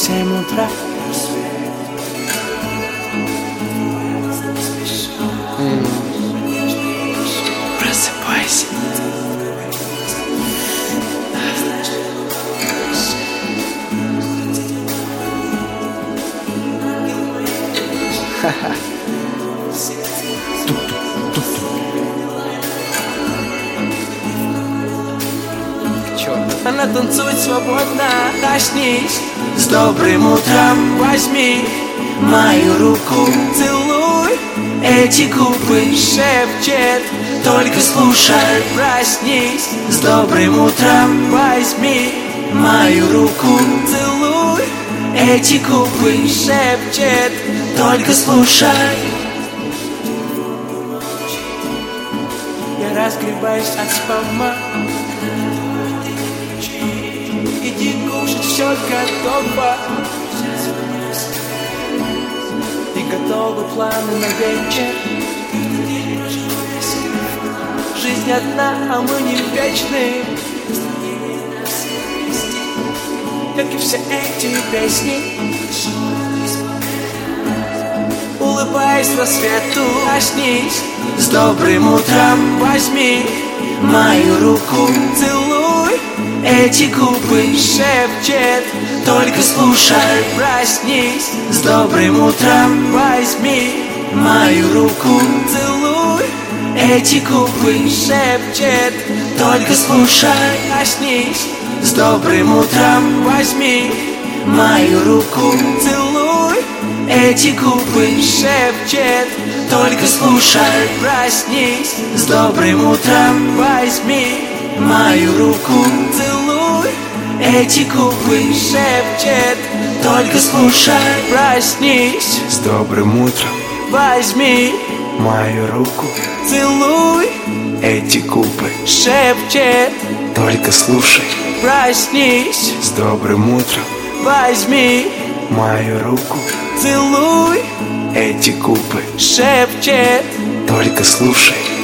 7 утра. Просыпайся. Ха-ха. Она танцует свободно. Коснись с добрым утром. Возьми мою руку, целуй эти губы. Шепчет, только слушай. Проснись с добрым утром. Возьми мою руку, целуй эти губы. Шепчет, только слушай. Я разгребаюсь от спама. Иди кушать, все готово. И готовы планы на вечер. Жизнь одна, а мы не вечны, как и все эти песни. Улыбаясь рассвету, коснись с добрым утром. Возьми мою руку, целуй эти губы. Шепчет, только слушай. Проснись с добрым утром. Возьми мою руку, целуй эти губы. Шепчет, только слушай. Коснись с добрым утром. Возьми мою руку, целуй эти губы. Шепчет, только слушай. Проснись с добрым утром. Возьми мою руку, целуй эти губы. Шепчет, только слушай. Проснись с добрым утром. Возьми мою руку, целуй эти губы. Шепчет, только слушай. Проснись с добрым утром. Возьми мою руку, целуй эти губы. Шепчет, только слушай.